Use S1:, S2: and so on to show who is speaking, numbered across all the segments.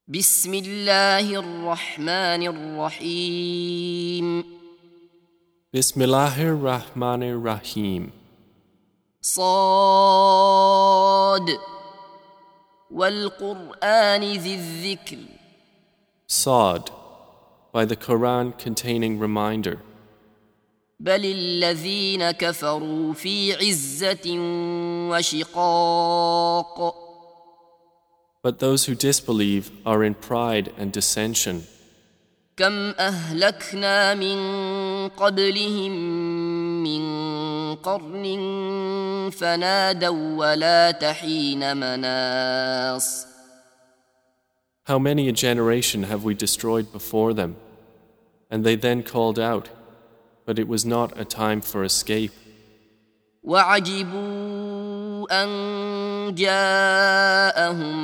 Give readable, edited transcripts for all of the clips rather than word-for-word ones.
S1: بسم الله الرحمن الرحيم
S2: Bismillahir Rahmanir Rahim.
S1: صاد والقرآن ذي الذكر
S2: Sa'd, by the Quran containing reminder.
S1: بل الذين كفروا في عزة وشقاق
S2: But those who disbelieve are in pride and dissension.
S1: كم أهلكنا من قبلهم من قرن فنادوا ولا تحين مناص
S2: How many a generation have we destroyed before them? And they then called out, but it was not a time for escape.
S1: وعجبوا أن جاءهم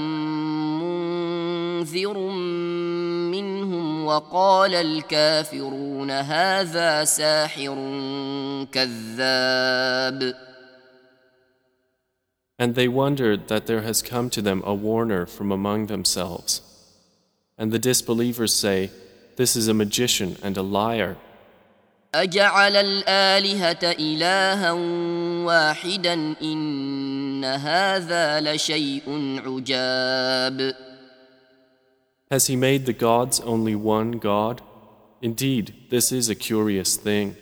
S1: منذر منهم وقال الكافرون هذا ساحر كذاب
S2: And they wondered that there has come to them a warner from among themselves. And the disbelievers say, this is a magician and a liar.
S1: أجعل الآلهة إلها واحدا إن هذا لشيء عجاب
S2: Has he made the gods only one God? Indeed, this is a curious thing.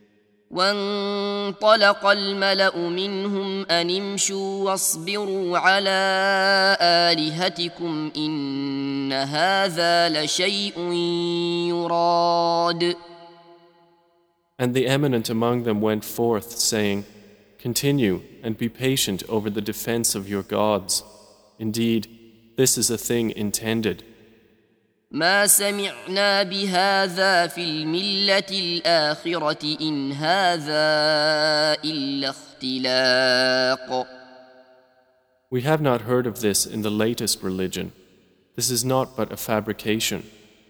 S1: وانطلق الملأ منهم أن امشوا واصبروا على آلهتكم إن هذا لشيء يراد
S2: And the eminent among them went forth, saying, continue and be patient over the defense of your gods. Indeed, this is a thing intended.
S1: ما سمعنا بهذا في الملة الآخرة إن هذا إلا اختلاق
S2: We have not heard of this in the latest religion. This is not but a fabrication.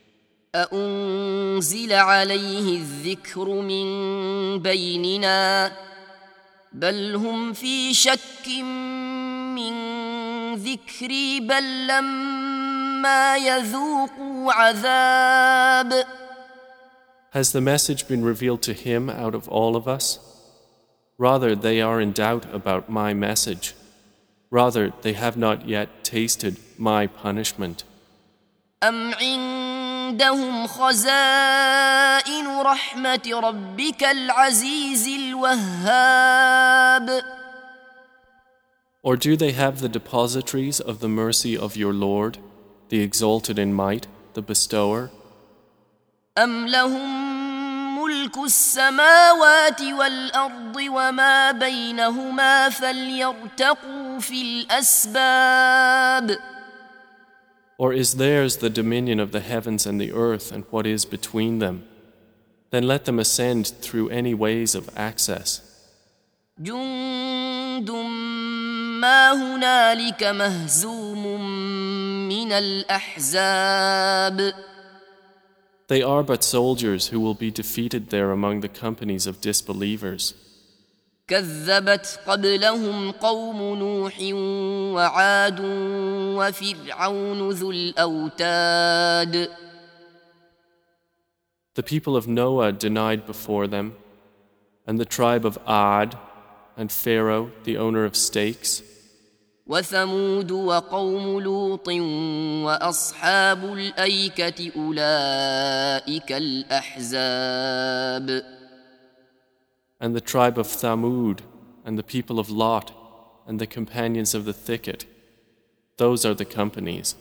S1: أأنزل عليه الذكر من بيننا بل هم في شك من ذكري بل لما يذوقوا عذاب
S2: Has the message been revealed to him out of all of us? Rather, they are in doubt about my message. Rather, they have not yet tasted my punishment.
S1: أم عندهم خزائن رحمة ربك العزيز الوهاب
S2: Or do they have the depositories of the mercy of your Lord, the exalted in might, the bestower?
S1: أم لهم ملك السماوات والأرض وما بينهما فليرتقوا في الأسباب
S2: Or is theirs the dominion of the heavens and the earth and what is between them? Then let them ascend through any ways of access.
S1: جند ما هنالك مهزوم من الأحزاب
S2: They are but soldiers who will be defeated there among the companies of disbelievers.
S1: كذبت قبلهم قوم نوح وعاد وفرعون ذو الأوتاد
S2: The people of Noah denied before them, and the tribe of Ad, and Pharaoh, the owner of stakes,
S1: وثمود وقوم لوط وأصحاب الأيكة أولئك الأحزاب
S2: and the tribe of Thamud, and the people of Lot, and the companions of the thicket. Those are the companies.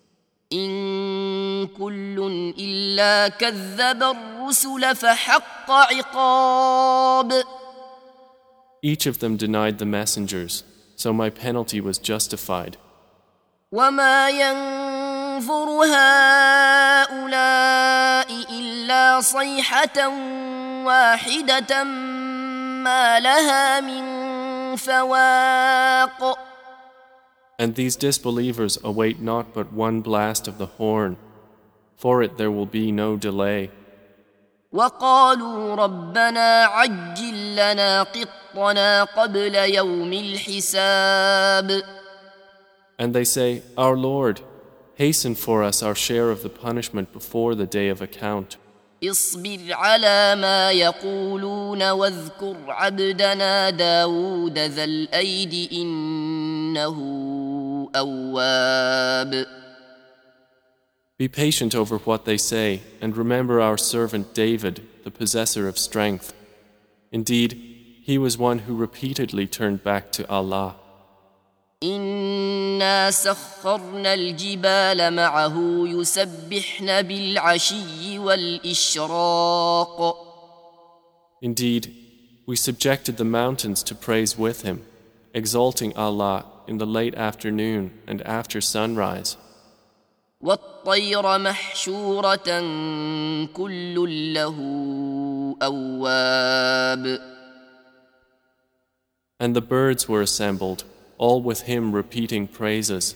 S1: إن كل إلا كذب الرسل فحق عقاب
S2: Each of them denied the messengers, so my penalty was justified.
S1: وما ينظر هؤلاء إلا صيحة واحدة ما لها من فواق
S2: And these disbelievers await not but one blast of the horn. For it there will be no delay.
S1: وقالوا ربنا عجل لنا قطنا قبل يوم الحساب
S2: And they say, Our Lord, Hasten for us our share of the punishment before the day of account.
S1: اصبر على ما يقولون واذكر عبدنا داود ذا الأيد إنه أواب.
S2: Be patient over what they say, and remember our servant David, the possessor of strength. Indeed, he was one who repeatedly turned back to Allah.
S1: إنا سخرنا الجبال معه يسبحن بالعشي والإشراق.
S2: Indeed, we subjected the mountains to praise with him, exalting Allah in the late afternoon and after sunrise.
S1: والطير محشورة كل له أواب.
S2: And the birds were assembled, all with him repeating praises.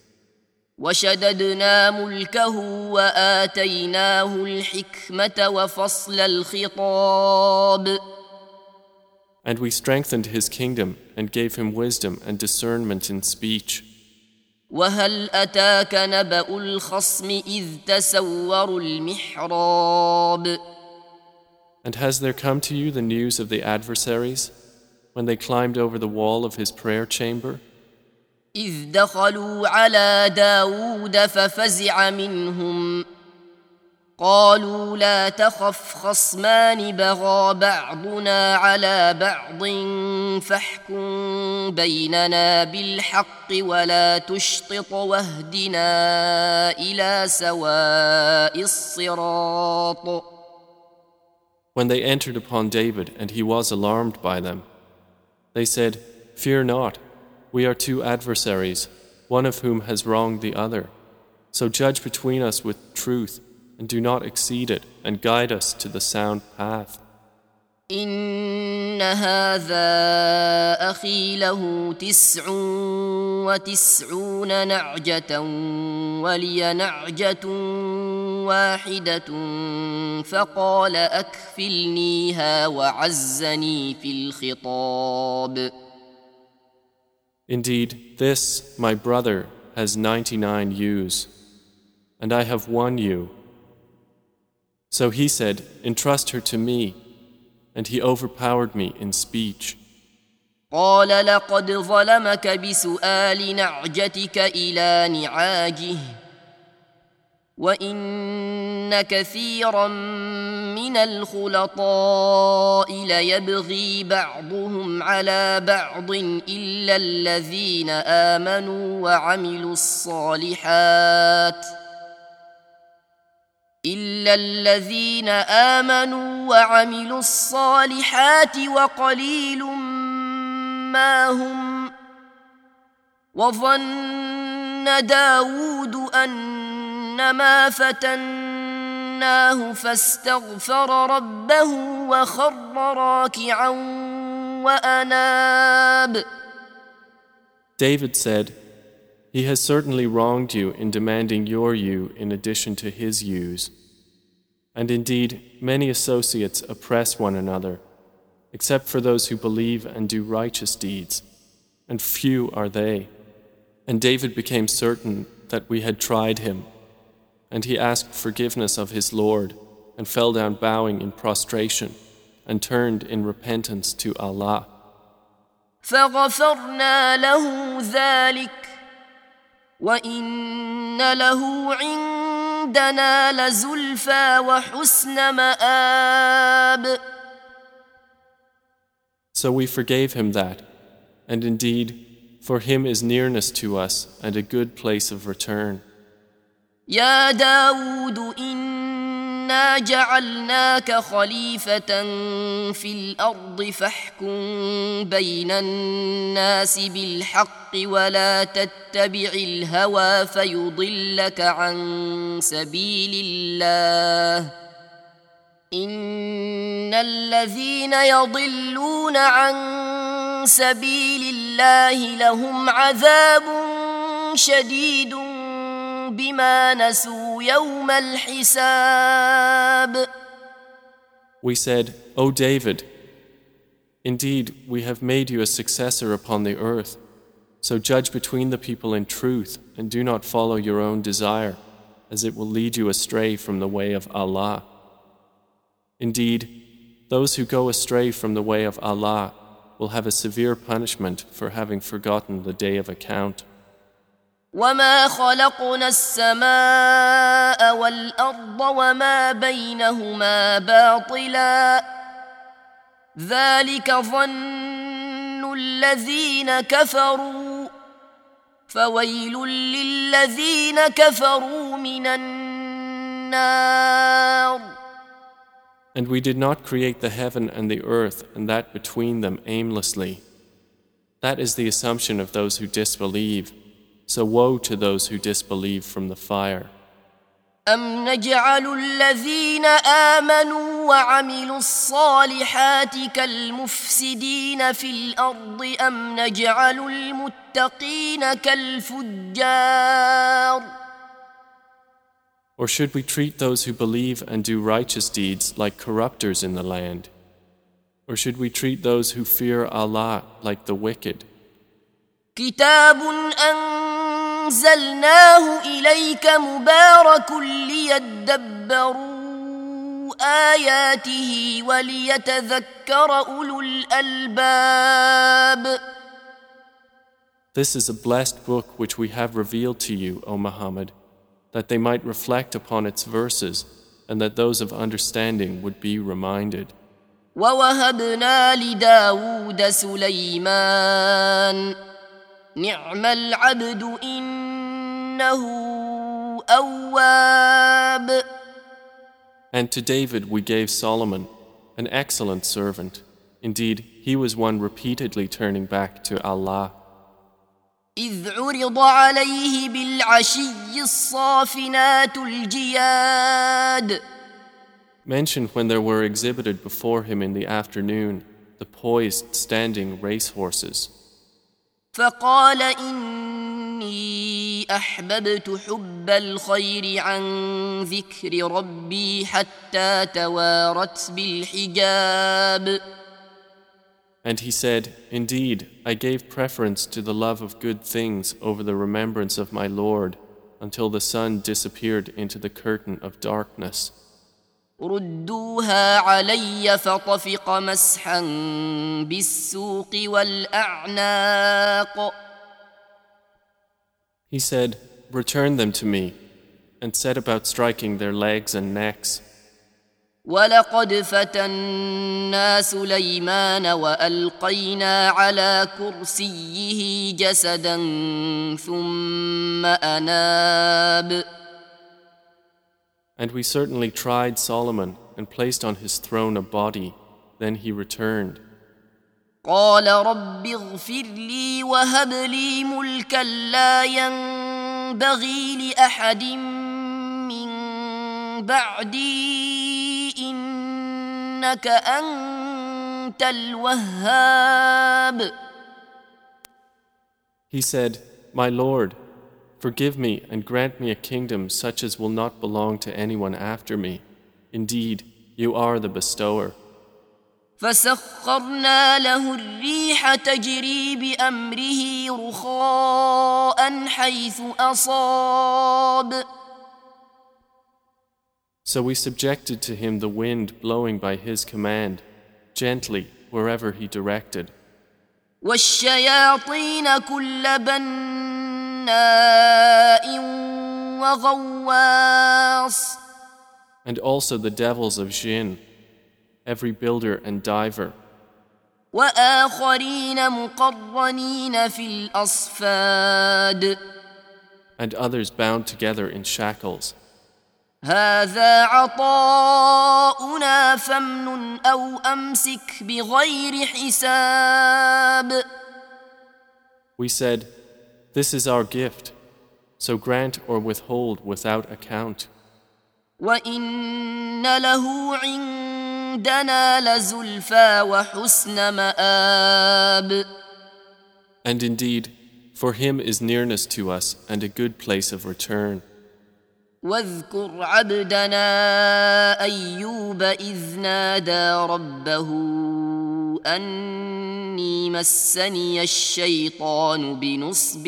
S1: وشددنا ملكه وآتيناه الحكمة وفصل الخطاب.
S2: And we strengthened his kingdom and gave him wisdom and discernment in speech.
S1: وهل أتاك نبأ الخصم إذ تسوروا المحراب.
S2: And has there come to you the news of the adversaries, when they climbed over the wall of his prayer chamber?
S1: إذ دخلوا على داود ففزع منهم قالوا لا تخف خصمان بغى بعضنا على بعض فاحكم بيننا بالحق ولا تشطط واهدنا إلى سواء الصراط.
S2: When they entered upon David and he was alarmed by them, they said, "Fear not, we are two adversaries, one of whom has wronged the other. So judge between us with truth and do not exceed it and guide us to the sound path."
S1: إن هذا أخي له 99 نعجة ولي نعجة واحدة فقال أكفلنيها وعزني في الخطاب.
S2: Indeed, this, my brother, has 99 ewes, and I have one ewe. So he said, "Entrust her to me," and he overpowered me in speech.
S1: قال لقد ظلمك بسؤال نعجتك إلى نعاجه وإن كثيرا من الخلطاء ليبغي بعضهم على بعض إلا الذين آمنوا وعملوا الصالحات وقليل ما هم. وظن داود أنما فتناه فاستغفر ربه وخر راكعا وأناب.
S2: David said, "He has certainly wronged you in demanding your ewe in addition to his ewes. And indeed, many associates oppress one another, except for those who believe and do righteous deeds, and few are they." And David became certain that we had tried him, and he asked forgiveness of his Lord, and fell down bowing in prostration, and turned in repentance to Allah.
S1: فغفرنا له ذلك وإن له عندنا لزلفى وحسن مآب.
S2: So we forgave him that, and indeed, for him is nearness to us and a good place of return.
S1: يا داود إنا جعلناك خليفة في الأرض فاحكم بين الناس بالحق ولا تتبع الهوى فيضلك عن سبيل الله. إن الذين يضلون عن سبيل الله لهم عذاب شديد بما نسوا يوم الحساب.
S2: We said, "O David, indeed we have made you a successor upon the earth, So judge between the people in truth and do not follow your own desire, as it will lead you astray from the way of Allah. Indeed, those who go astray from the way of Allah will have a severe punishment for having forgotten the day of account.
S1: وما خلقنا السماء والأرض وما بينهما باطلا ذلك ظن الذين كفروا فويل للذين كفروا من النار.
S2: And we did not create the heaven and the earth and that between them aimlessly. That is the assumption of those who disbelieve. So woe to those who disbelieve from the fire.
S1: أم نجعل الذين آمنوا وعملوا الصالحات كالمفسدين في الأرض أم نجعل المتقين كالفجار.
S2: Or should we treat those who believe and do righteous deeds like corruptors in the land? Or should we treat those who fear Allah like the wicked?
S1: كتاب أنزلناه إليك مبارك ليدبروا آياته وليتذكر أولو الألباب.
S2: This is a blessed book which we have revealed to you, O Muhammad, that they might reflect upon its verses and that those of understanding would be reminded.
S1: ووهبنا لداود سليمان نعم العبد إنه أواب.
S2: And to David we gave Solomon, an excellent servant. Indeed, he was one repeatedly turning back to Allah.
S1: إذ عرض عليه بالعشي الصافنات الجياد.
S2: Mentioned when there were exhibited before him in the afternoon the poised standing racehorses.
S1: فقال إني أحببت حب الخير عن ذكر ربي حتى توارت بالحجاب.
S2: And he said, Indeed, I gave preference to the love of good things over the remembrance of my Lord until the sun disappeared into the curtain of darkness.
S1: ردوها علي فطفق مسحا بالسوق والأعناق.
S2: He said, Return them to me, and set about striking their legs and necks.
S1: ولقد فتنا سليمان وألقينا على كرسيه جسدا ثم أناب.
S2: And we certainly tried Solomon and placed on his throne a body, then he returned.
S1: قال رب اغفر لي وهب لي ملكا لا ينبغي لأحد من بعدي إنك أنت الوهاب.
S2: He said, My Lord, forgive me and grant me a kingdom such as will not belong to anyone after me. Indeed, you are the bestower.
S1: فسخرنا له الريح تجري بأمره رخاء حيث أصاب.
S2: So we subjected to him the wind blowing by his command, gently wherever he directed.
S1: والشياطين كل بناء وغواص.
S2: And also the devils of jinn, every builder and diver.
S1: وآخرين مقرنين في الأصفاد.
S2: And others bound together in shackles.
S1: هذا عطاؤنا فامنن أو أمسك بغير حساب.
S2: We said, This is our gift, so grant or withhold without account.
S1: وإن له عندنا لزلفى وحسن مآب.
S2: And indeed, for him is nearness to us and a good place of return.
S1: واذكر عبدنا أيوب إذ نادى ربه أني مسني الشيطان بنصب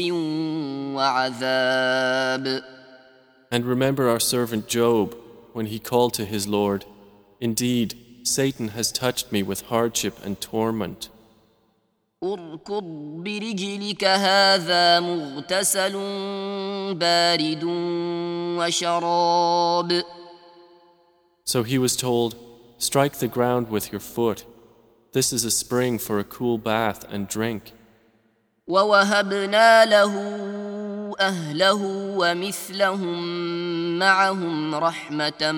S1: وعذاب.
S2: And remember our servant Job when he called to his Lord, "Indeed, Satan has touched me with hardship and torment."
S1: اركض برجلك هذا مغتسل بارد وشراب.
S2: So he was told, "Strike the ground with your foot. This is a spring for a cool bath and drink."
S1: ووهبنا له أهله ومثلهم معهم رحمة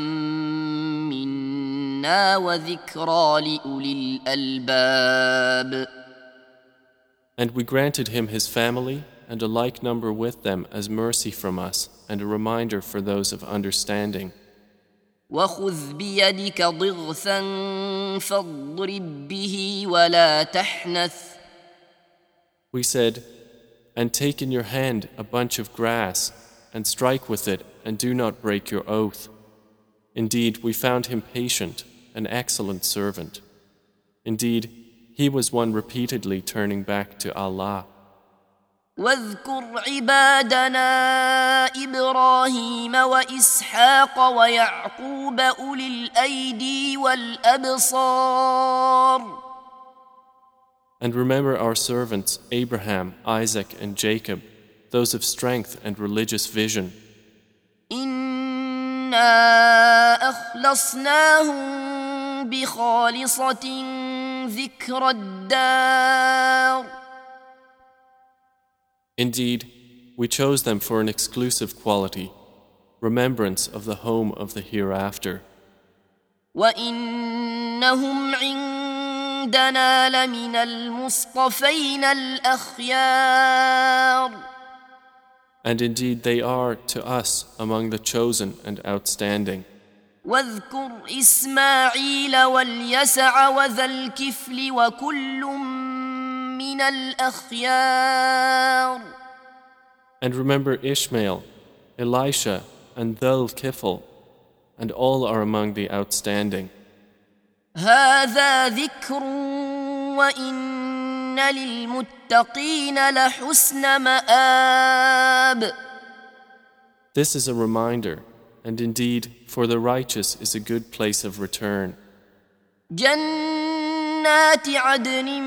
S1: منا وذكرى لأولي الألباب.
S2: And we granted him his family and a like number with them as mercy from us and a reminder for those of understanding.
S1: وخذ بيدك ضغثا فاضرب به ولا تحنث.
S2: We said, "And take in your hand a bunch of grass and strike with it and do not break your oath. Indeed, we found him patient, an excellent servant. Indeed, he was one repeatedly turning back to Allah."
S1: واذكر عبادنا إبراهيم وإسحاق ويعقوب أولي الأيدي والأبصار.
S2: And remember our servants Abraham, Isaac, and Jacob, those of strength and religious vision.
S1: إنا أخلصناهم بخالصة ذكر الدار.
S2: Indeed, we chose them for an exclusive quality, remembrance of the home of the hereafter.
S1: وإنهم عندنا لمن المصطفين الأخيار.
S2: And indeed they are to us among the chosen and outstanding.
S1: واذكر إسماعيل واليسع وذا الكفل وكل من الأخيار.
S2: And remember Ishmael, Elisha, and Dhul-Kifl, and all are among the outstanding.
S1: هذا ذكر وإن للمتقين لحسن مآب.
S2: This is a reminder, and indeed for the righteous is a good place of return.
S1: جنات عدن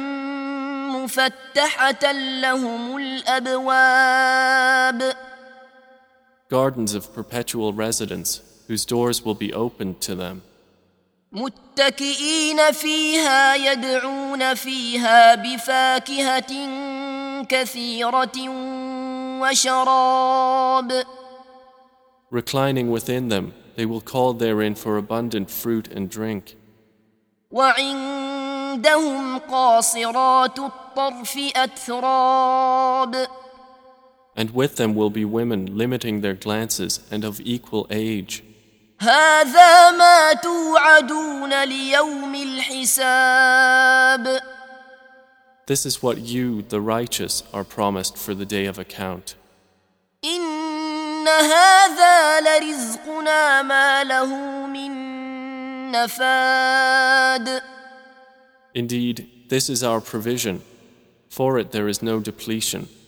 S1: مفتحة لهم الأبواب.
S2: Gardens of perpetual residence, whose doors will be opened to them.
S1: متكئين فيها يدعون فيها بفاكهة كثيرة وشراب.
S2: Reclining within them, they will call therein for abundant fruit and drink.
S1: وعندهم قاصرات الطرف أتراب.
S2: And with them will be women limiting their glances and of equal age.
S1: هذا ما توعدون ليوم الحساب.
S2: This is what you, the righteous, are promised for the day of account.
S1: إن هذا لرزقنا ما له من نفاد.
S2: Indeed, this is our provision. For it there is no depletion.